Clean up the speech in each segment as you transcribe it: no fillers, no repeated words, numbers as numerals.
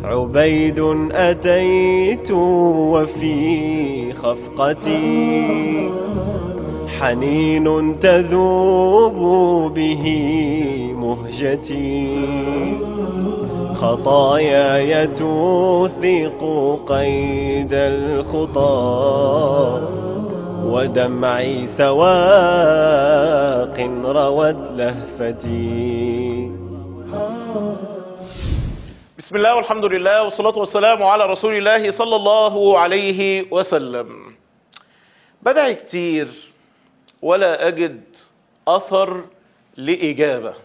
عبيد أتيت وفي خفقتي حنين تذوب به مهجتي، خطاياي توثق قيد الخطى، ودمعي سواق روت لهفتي. بسم الله والحمد لله والصلاة والسلام على رسول الله صلى الله عليه وسلم. بدعي كتير ولا أجد أثر لإجابة،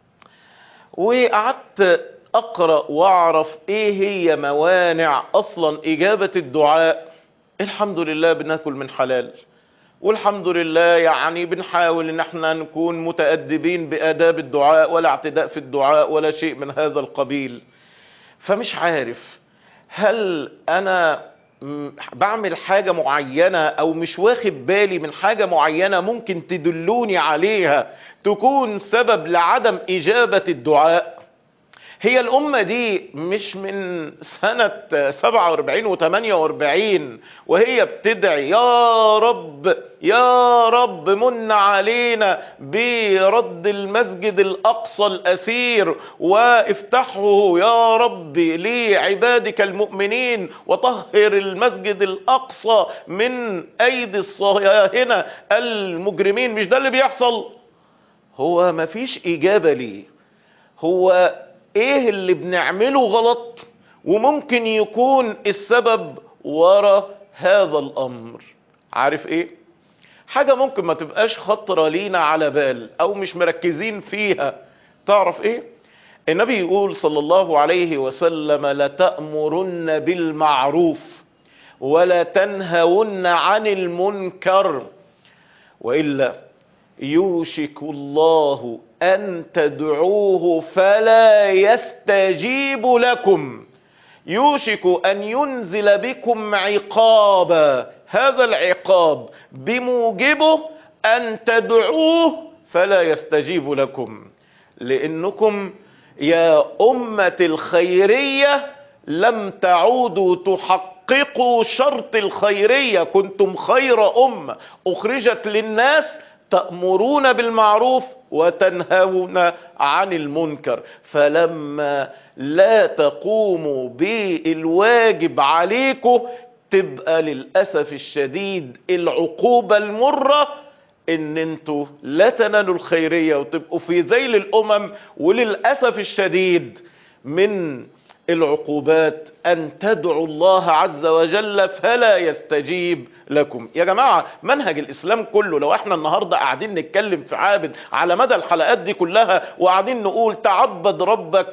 وقعدت أقرأ وأعرف إيه هي موانع أصلا إجابة الدعاء. الحمد لله بناكل من حلال، والحمد لله يعني بنحاول ان احنا نكون متأدبين بآداب الدعاء، ولا اعتداء في الدعاء ولا شيء من هذا القبيل. فمش عارف هل انا بعمل حاجة معينة او مش واخد بالي من حاجة معينة ممكن تدلوني عليها تكون سبب لعدم اجابة الدعاء. هي الأمة دي مش من سنة 47 و48 وهي بتدعي يا رب يا رب من علينا برد المسجد الأقصى الأسير وافتحه يا رب لعبادك المؤمنين، وطهر المسجد الأقصى من أيدي الصهاينة المجرمين. مش ده اللي بيحصل؟ هو مفيش إجابة ليه؟ هو ايه اللي بنعمله غلط وممكن يكون السبب ورا هذا الامر؟ عارف ايه؟ حاجة ممكن ما تبقاش خطرة لينا على بال او مش مركزين فيها. تعرف ايه؟ النبي يقول صلى الله عليه وسلم: لتأمرن بالمعروف ولا تنهون عن المنكر، وإلا يوشك الله أن تدعوه فلا يستجيب لكم، يوشك أن ينزل بكم عقابا، هذا العقاب بموجبه أن تدعوه فلا يستجيب لكم، لأنكم يا أمة الخيرية لم تعودوا تحققوا شرط الخيرية. كنتم خير أمة أخرجت للناس، تأمرون بالمعروف وتنهون عن المنكر. فلما لا تقوموا بالواجب عليكم تبقى للأسف الشديد العقوبة المرة ان انتوا لا تنالوا الخيرية وتبقوا في ذيل الأمم. وللأسف الشديد من العقوبات أن تدعوا الله عز وجل فلا يستجيب لكم. يا جماعة منهج الإسلام كله، لو احنا النهاردة قاعدين نتكلم في عابد على مدى الحلقات دي كلها وقاعدين نقول تعبد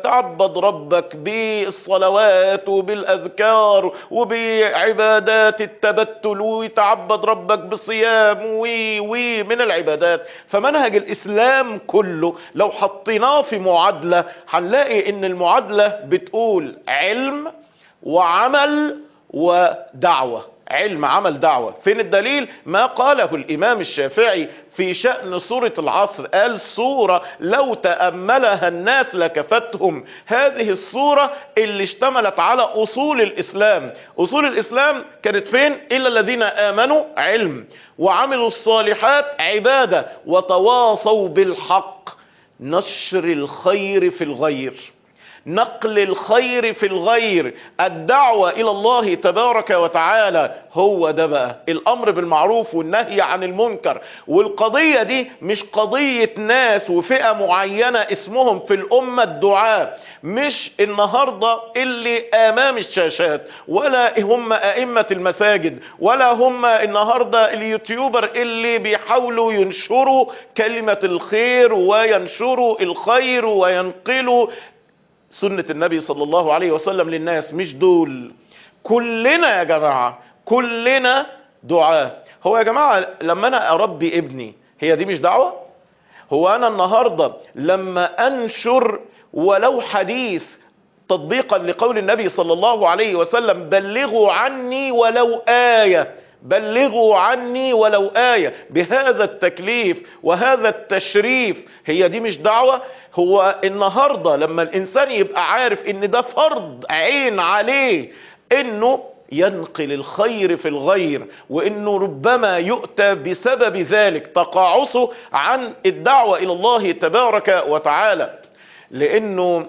ربك بالصلوات وبالأذكار وبعبادات التبتل، وتعبد ربك بالصيام من العبادات، فمنهج الإسلام كله لو حطيناه في معادلة هنلاقي ان المعادلة بتقول علم وعمل ودعوة. علم عمل دعوة. فين الدليل؟ ما قاله الإمام الشافعي في شأن سورة العصر، قال: سورة لو تأملها الناس لكفتهم. هذه السورة اللي اشتملت على أصول الإسلام. أصول الإسلام كانت فين؟ إلا الذين آمنوا علم، وعملوا الصالحات عبادة، وتواصوا بالحق. نشر الخير في الغير، نقل الخير في الغير، الدعوة إلى الله تبارك وتعالى. هو ده بقى الأمر بالمعروف والنهي عن المنكر. والقضية دي مش قضية ناس وفئة معينة اسمهم في الأمة الدعاء، مش النهاردة اللي أمام الشاشات، ولا هم أئمة المساجد، ولا هم النهاردة اليوتيوبر اللي بيحاولوا ينشروا كلمة الخير وينشروا الخير وينقلوا سنة النبي صلى الله عليه وسلم للناس. مش دول. كلنا يا جماعة كلنا دعاء. هو يا جماعة لما أنا أربي ابني هي دي مش دعوة؟ هو أنا النهاردة لما أنشر ولو حديث تطبيقا لقول النبي صلى الله عليه وسلم: بلغوا عني ولو آية، بلغوا عني ولو آية. بهذا التكليف وهذا التشريف، هي دي مش دعوة؟ هو النهاردة لما الإنسان يبقى عارف إن ده فرض عين عليه إنه ينقل الخير في الغير، وإنه ربما يؤتى بسبب ذلك تقاعسه عن الدعوة إلى الله تبارك وتعالى. لأنه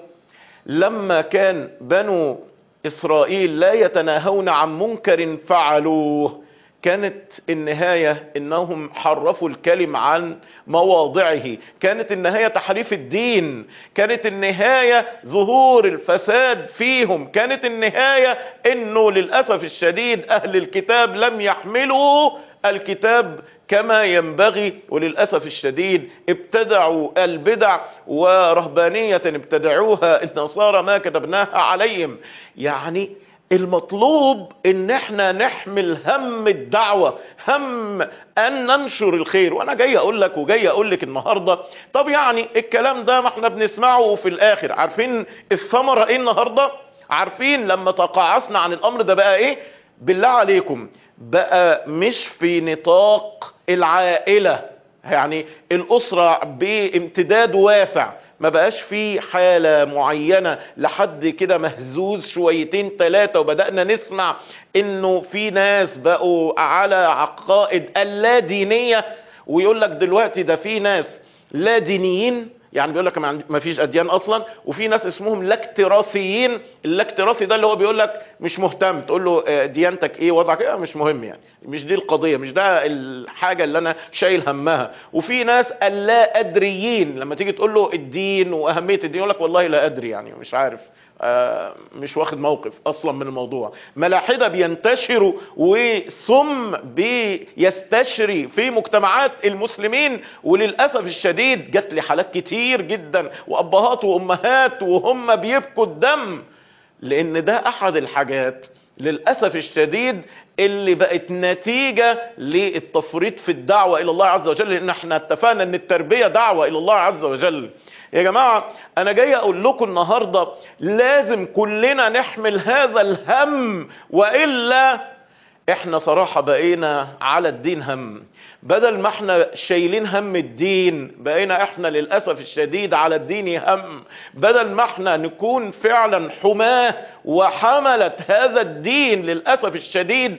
لما كان بنو إسرائيل لا يتناهون عن منكر فعلوه، كانت النهاية انهم حرفوا الكلم عن مواضعه، كانت النهاية تحريف الدين، كانت النهاية ظهور الفساد فيهم، كانت النهاية انه للأسف الشديد اهل الكتاب لم يحملوا الكتاب كما ينبغي، وللأسف الشديد ابتدعوا البدع ورهبانية ابتدعوها النصارى ما كتبناها عليهم. يعني المطلوب ان احنا نحمل هم الدعوة، هم ان ننشر الخير. وانا جاي اقول لك وجاي اقول لك النهاردة، طب يعني الكلام ده ما احنا بنسمعه في الاخر عارفين الثمرة ايه النهاردة؟ عارفين لما تقاعسنا عن الامر ده بقى ايه؟ بالله عليكم بقى مش في نطاق العائلة، يعني الاسرة بامتداد واسع، ما بقاش في حالة معينة لحد كده مهزوز شويتين ثلاثة وبدأنا نسمع انه في ناس بقوا على عقائد اللا دينية، ويقول لك دلوقتي ده في ناس لا دينيين، يعني بيقول لك ما فيش اديان اصلا، وفي ناس اسمهم لاكتراثيين. اللاكتراثي ده اللي هو بيقول لك مش مهتم تقول له ديانتك ايه وضعك ايه، مش مهم، يعني مش دي القضية، مش ده الحاجة اللي انا شايل همها. وفي ناس اللا ادريين، لما تيجي تقول له الدين واهمية الدين يقول لك والله لا ادري، يعني مش عارف، مش واخد موقف اصلا من الموضوع. ملاحدة بينتشروا وثم بيستشري في مجتمعات المسلمين، وللأسف الشديد جات لي حالات كتير جدا وابهات وامهات وهم بيبكوا الدم، لان ده احد الحاجات للأسف الشديد اللي بقت نتيجة للتفريط في الدعوة الى الله عز وجل. لان احنا اتفقنا ان التربية دعوة الى الله عز وجل. يا جماعة انا جاي اقول لكم النهاردة لازم كلنا نحمل هذا الهم، وإلا احنا صراحة بقينا على الدين هم، بدل ما احنا شايلين هم الدين بقينا احنا للأسف الشديد على الدين هم. بدل ما احنا نكون فعلا حماه وحملة هذا الدين للأسف الشديد،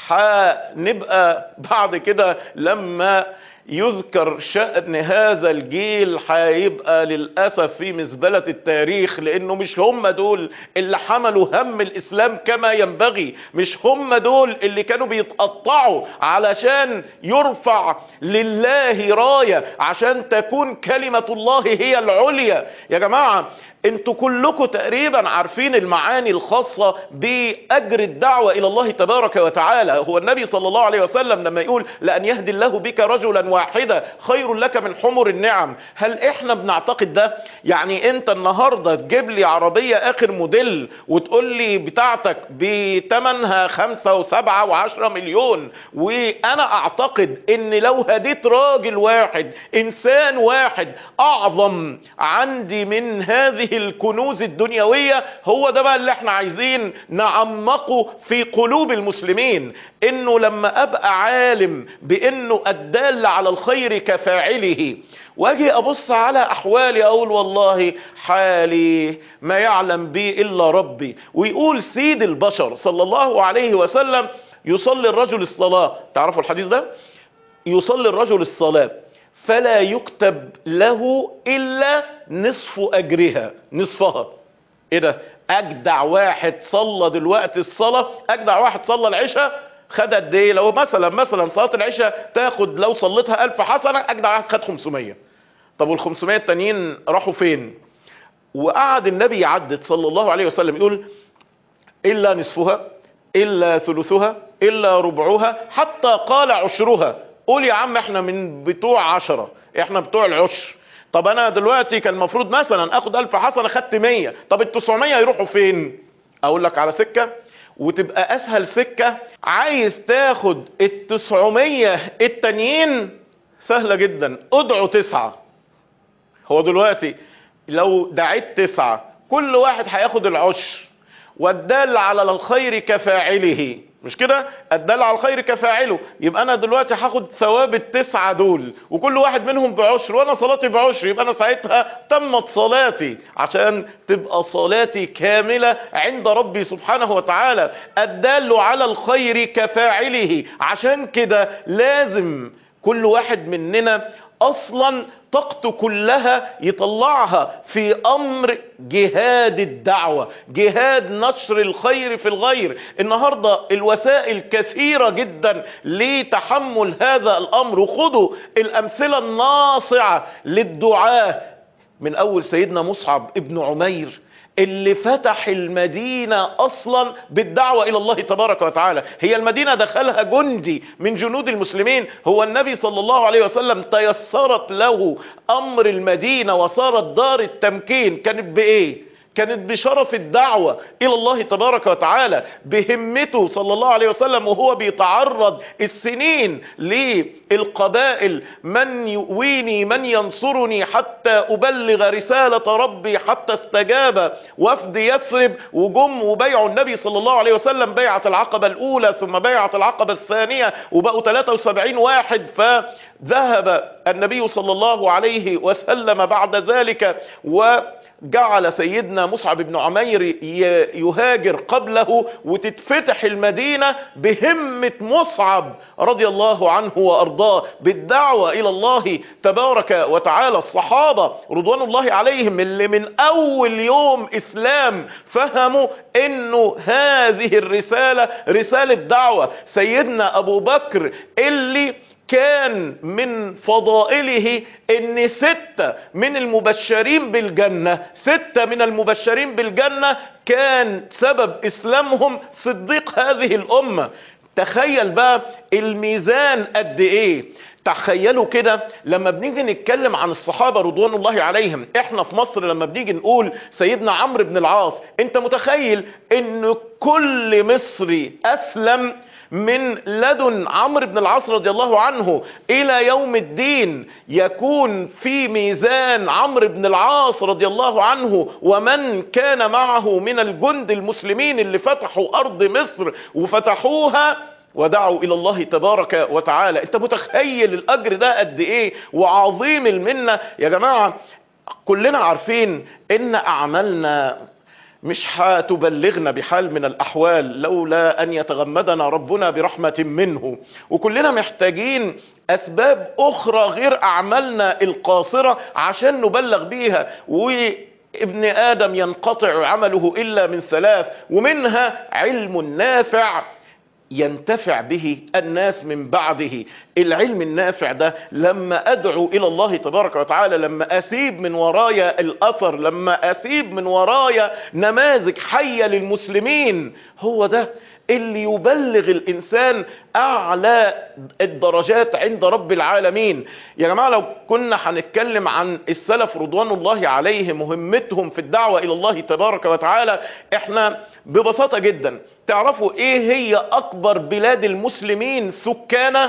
هنبقى بعد كده لما يذكر شأن هذا الجيل هيبقى للأسف في مزبلة التاريخ، لأنه مش هم دول اللي حملوا هم الإسلام كما ينبغي، مش هم دول اللي كانوا بيتقطعوا علشان يرفع لله راية، عشان تكون كلمة الله هي العليا. يا جماعة انتوا كلكم تقريبا عارفين المعاني الخاصة بأجر الدعوة إلى الله تبارك وتعالى. هو النبي صلى الله عليه وسلم لما يقول لأن يهدي الله بك رجلا واحدا خير لك من حمر النعم، هل احنا بنعتقد ده؟ يعني انت النهاردة تجيب لي عربية آخر موديل وتقول لي بتاعتك بتمنها 5 و7 و10 مليون، وانا اعتقد ان لو هديت راجل واحد انسان واحد اعظم عندي من هذه الكنوز الدنيوية، هو ده بقى اللي احنا عايزين نعمقه في قلوب المسلمين. انه لما ابقى عالم بانه الدال على الخير كفاعله، واجي ابص على احوالي اقول والله حالي ما يعلم بي الا ربي. ويقول سيد البشر صلى الله عليه وسلم يصلي الرجل الصلاة، تعرفوا الحديث ده؟ يصلي الرجل الصلاة فلا يكتب له الا نصف اجرها، نصفها. ايه ده؟ اجدع واحد صلى دلوقتي الصلاة، اجدع واحد صلى العشاء خد قد ايه؟ لو مثلا صلاة العشاء تاخد لو صليتها 1000 حسنة، اجدع واحد خد 500. طب وال500 التانيين راحوا فين؟ وقعد النبي يعدد صلى الله عليه وسلم يقول الا نصفها الا ثلثها الا ربعها حتى قال عشرها. قول يا عم احنا من بتوع 10، احنا بتوع العشر. طب انا دلوقتي كان المفروض مثلا اخد 1000 حسنة خدت 100، طب ال900 يروحوا فين؟ اقول لك على سكة وتبقى اسهل سكة. عايز تاخد ال900 التانيين سهلة جدا، ادعوا 9. هو دلوقتي لو دعيت 9 كل واحد هياخد العشر، والدال على الخير كفاعله. مش كده؟ الدال على الخير كفاعله. يبقى انا دلوقتي هاخد ثواب ال9 دول وكل واحد منهم بعشر، وانا صلاتي بعشر، يبقى انا ساعتها تمت صلاتي، عشان تبقى صلاتي كاملة عند ربي سبحانه وتعالى. الدال على الخير كفاعله. عشان كده لازم كل واحد مننا اصلا طاقته كلها يطلعها في امر جهاد الدعوة، جهاد نشر الخير في الغير. النهاردة الوسائل كثيرة جدا لتحمل هذا الامر، وخذوا الامثلة الناصعة للدعاة من اول سيدنا مصعب ابن عمير اللي فتح المدينة اصلا بالدعوة الى الله تبارك وتعالى. هي المدينة دخلها جندي من جنود المسلمين، هو النبي صلى الله عليه وسلم تيسرت له امر المدينة وصارت دار التمكين. كانت بايه؟ كانت بشرف الدعوة الى الله تبارك وتعالى، بهمته صلى الله عليه وسلم وهو بيتعرض السنين للقبائل، من يؤويني من ينصرني حتى ابلغ رسالة ربي، حتى استجاب وفد يثرب وجم وبيعوا النبي صلى الله عليه وسلم بيعة العقبة الاولى ثم بيعة العقبة الثانية، وبقوا 73 واحد. فذهب النبي صلى الله عليه وسلم بعد ذلك وجعل سيدنا مصعب بن عمير يهاجر قبله، وتتفتح المدينة بهمة مصعب رضي الله عنه وأرضاه بالدعوة إلى الله تبارك وتعالى. الصحابة رضوان الله عليهم اللي من أول يوم إسلام فهموا إنه هذه الرسالة رسالة دعوة. سيدنا أبو بكر اللي كان من فضائله ان 6 من المبشرين بالجنة، 6 من المبشرين بالجنة كان سبب اسلامهم صديق هذه الامة. تخيل بقى الميزان قد ايه. تخيلوا كده لما بنيجي نتكلم عن الصحابة رضوان الله عليهم، احنا في مصر لما بنيجي نقول سيدنا عمرو بن العاص، انت متخيل ان كل مصري اسلم من لدن عمرو بن العاص رضي الله عنه الى يوم الدين يكون في ميزان عمرو بن العاص رضي الله عنه ومن كان معه من الجند المسلمين اللي فتحوا ارض مصر وفتحوها ودعوا الى الله تبارك وتعالى. انت متخيل الاجر ده قد ايه وعظيم المنة يا جماعة. كلنا عارفين ان اعمالنا مش هتبلغنا بحال من الاحوال لولا ان يتغمدنا ربنا برحمة منه، وكلنا محتاجين اسباب اخرى غير اعمالنا القاصرة عشان نبلغ بيها. وابن ادم ينقطع عمله الا من 3، ومنها علم نافع ينتفع به الناس من بعده. العلم النافع ده لما ادعو الى الله تبارك وتعالى، لما اسيب من ورايا الاثر، لما اسيب من ورايا نماذج حية للمسلمين، هو ده اللي يبلغ الانسان اعلى الدرجات عند رب العالمين. يا جماعة لو كنا هنتكلم عن السلف رضوان الله عليهم مهمتهم في الدعوة الى الله تبارك وتعالى، احنا ببساطة جدا تعرفوا ايه هي اكبر بلاد المسلمين سكانا؟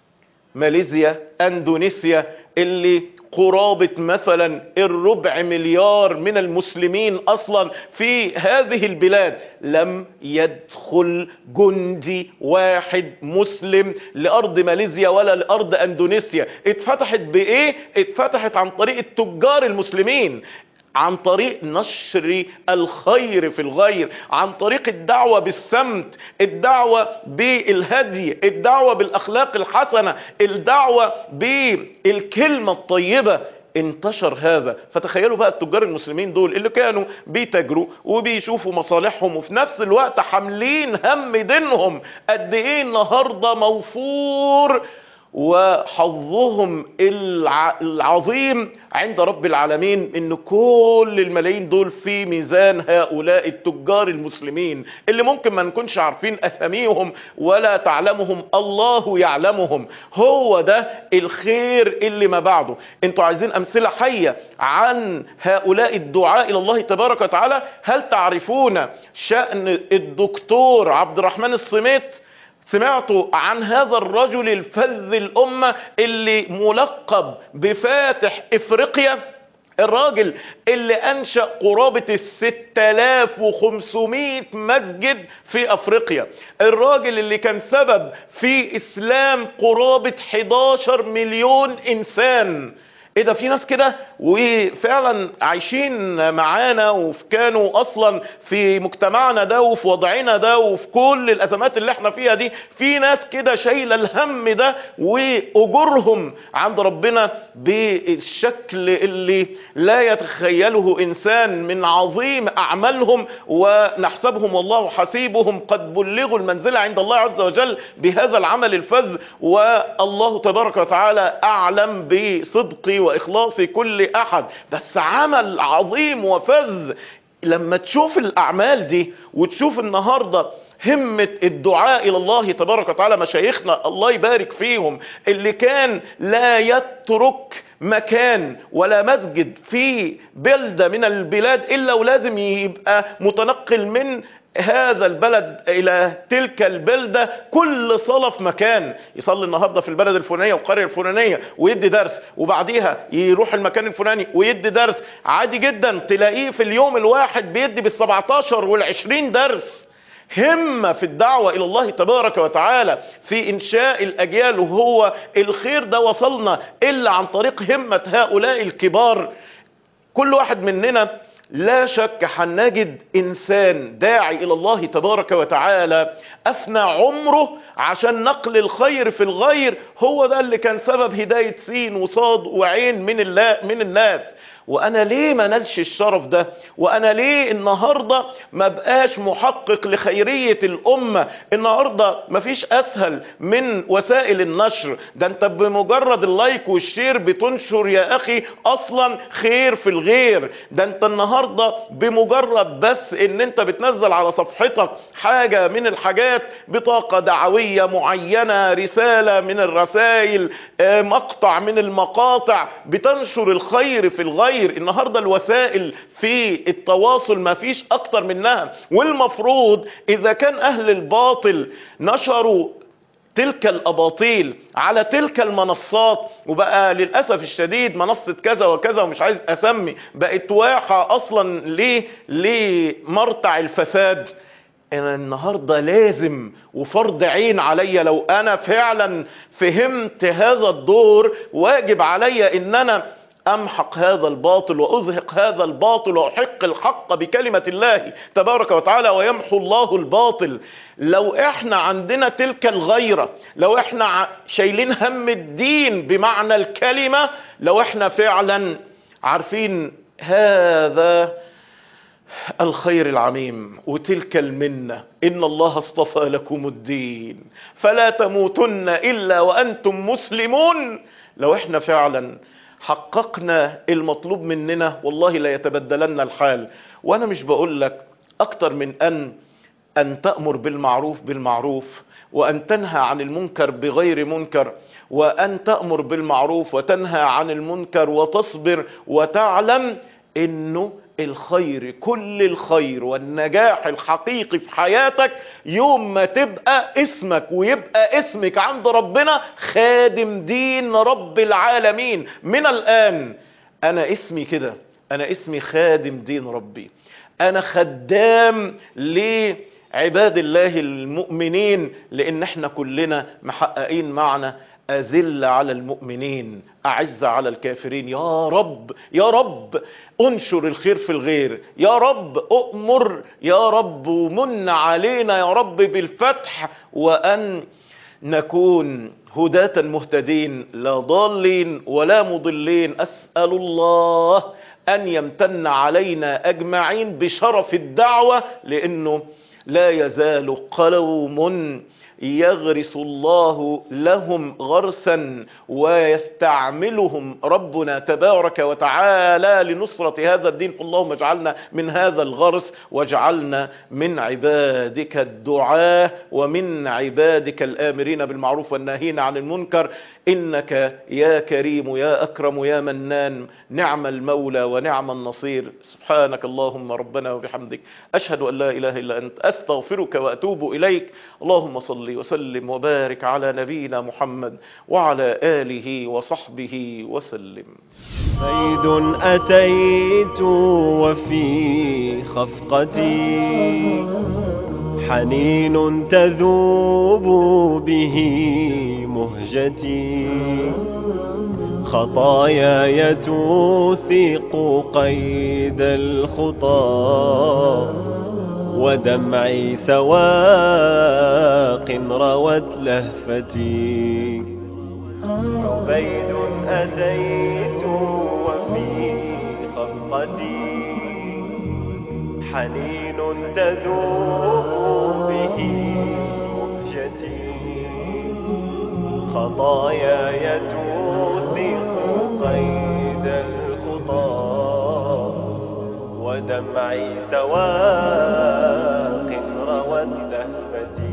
ماليزيا، اندونيسيا، اللي قرابة مثلا 250 مليار من المسلمين اصلا في هذه البلاد. لم يدخل جندي واحد مسلم لارض ماليزيا ولا لارض اندونيسيا. اتفتحت بايه؟ اتفتحت عن طريق التجار المسلمين، عن طريق نشر الخير في الغير، عن طريق الدعوة بالسمت، الدعوة بالهدي، الدعوة بالاخلاق الحسنة، الدعوة بالكلمة الطيبة. انتشر هذا. فتخيلوا بقى التجار المسلمين دول اللي كانوا بيتاجروا وبيشوفوا مصالحهم وفي نفس الوقت حاملين هم دينهم، قد ايه النهاردة موفور وحظهم العظيم عند رب العالمين ان كل الملايين دول في ميزان هؤلاء التجار المسلمين اللي ممكن ما نكونش عارفين اساميهم ولا تعلمهم، الله يعلمهم. هو ده الخير اللي ما بعده. انتوا عايزين امثلة حية عن هؤلاء الدعاء الى الله تبارك وتعالى؟ هل تعرفون شأن الدكتور عبد الرحمن الصميت؟ سمعتوا عن هذا الرجل الفذ الأمة اللي ملقب بفاتح إفريقيا؟ الراجل اللي أنشأ قرابة 6500 مسجد في أفريقيا، الراجل اللي كان سبب في إسلام قرابة 11 مليون إنسان. ايه ده، في ناس كده وفعلا عايشين معانا وكانوا اصلا في مجتمعنا ده وفي وضعنا ده وفي كل الازمات اللي احنا فيها دي، في ناس كده شايله الهم ده واجورهم عند ربنا بالشكل اللي لا يتخيله انسان من عظيم اعمالهم، ونحسبهم والله حسيبهم قد بلغوا المنزله عند الله عز وجل بهذا العمل الفذ. والله تبارك وتعالى اعلم بصدق واخلاص كل احد، بس عمل عظيم وفذ. لما تشوف الاعمال دي وتشوف النهارده همة الدعاء الى الله تبارك وتعالى، مشايخنا الله يبارك فيهم اللي كان لا يترك مكان ولا مسجد في بلدة من البلاد الا ولازم يبقى متنقل من هذا البلد الى تلك البلدة، كل صلاة في مكان، يصلي النهاردة في البلد الفلانية والقرية الفلانية ويدي درس، وبعديها يروح المكان الفلاني ويدي درس. عادي جدا تلاقيه في اليوم الواحد بيدي بال17 وال20 درس. همة في الدعوة الى الله تبارك وتعالى في انشاء الاجيال، وهو الخير ده وصلنا الا عن طريق همة هؤلاء الكبار. كل واحد مننا لا شك هنجد انسان داعي الى الله تبارك وتعالى افنى عمره عشان نقل الخير في الغير، هو ده اللي كان سبب هداية سين وصاد وعين من الناس. وانا ليه ما نلش الشرف ده؟ وانا ليه النهاردة ما بقاش محقق لخيرية الامة؟ النهاردة ما فيش اسهل من وسائل النشر، ده انت بمجرد اللايك والشير بتنشر يا اخي اصلا خير في الغير. ده انت النهاردة بمجرد بس ان انت بتنزل على صفحتك حاجة من الحاجات، بطاقة دعوية معينة، رسالة من الرسائل، مقطع من المقاطع، بتنشر الخير في الغير. النهاردة الوسائل في التواصل ما فيش اكتر منها، والمفروض اذا كان اهل الباطل نشروا تلك الاباطيل على تلك المنصات، وبقى للأسف الشديد منصة كذا وكذا ومش عايز اسمي بقت واقع اصلا لمرتع الفساد، انا النهاردة لازم وفرض عين عليا، لو انا فعلا فهمت هذا الدور واجب عليا ان انا امحق هذا الباطل وازهق هذا الباطل واحق الحق بكلمة الله تبارك وتعالى ويمحو الله الباطل. لو احنا عندنا تلك الغيرة، لو احنا شايلين هم الدين بمعنى الكلمة، لو احنا فعلا عارفين هذا الخير العميم وتلك المنة، إن الله اصطفى لكم الدين فلا تموتن إلا وأنتم مسلمون، لو احنا فعلا حققنا المطلوب مننا والله لا يتبدلن الحال. وأنا مش بقول لك أكتر من أن تأمر بالمعروف بالمعروف، وأن تنهى عن المنكر بغير منكر، وأن تأمر بالمعروف وتنهى عن المنكر وتصبر وتعلم إنه الخير، كل الخير والنجاح الحقيقي في حياتك يوم ما تبقى اسمك ويبقى اسمك عند ربنا خادم دين رب العالمين. من الآن أنا اسمي كده، أنا اسمي خادم دين ربي، أنا خدام لعباد الله المؤمنين، لأن احنا كلنا محققين معنى أذل على المؤمنين أعز على الكافرين. يا رب يا رب انشر الخير في الغير، يا رب أؤمر، يا رب من علينا يا رب بالفتح، وأن نكون هداة مهتدين لا ضالين ولا مضلين. أسأل الله أن يمتن علينا أجمعين بشرف الدعوة، لأنه لا يزال قوم يغرس الله لهم غرسا ويستعملهم ربنا تبارك وتعالى لنصرة هذا الدين. اللهم اجعلنا من هذا الغرس، واجعلنا من عبادك الدعاة ومن عبادك الآمرين بالمعروف والناهين عن المنكر، إنك يا كريم يا أكرم يا منان، نعم المولى ونعم النصير. سبحانك اللهم ربنا وبحمدك، أشهد أن لا إله إلا أنت، أستغفرك وأتوب إليك. اللهم صل صل وسلم وبارك على نبينا محمد وعلى آله وصحبه وسلم. صيد أتيت وفي خفقتي حنين تذوب به مهجتي خطاياي توثق قيد الخطى ودمعي سواق روت لهفتي عبيد أتيت وفي خفقتي حنين تذوب به مهجتي خطاياي توثق قيد الخطى ودمعي سواق روت لهفتي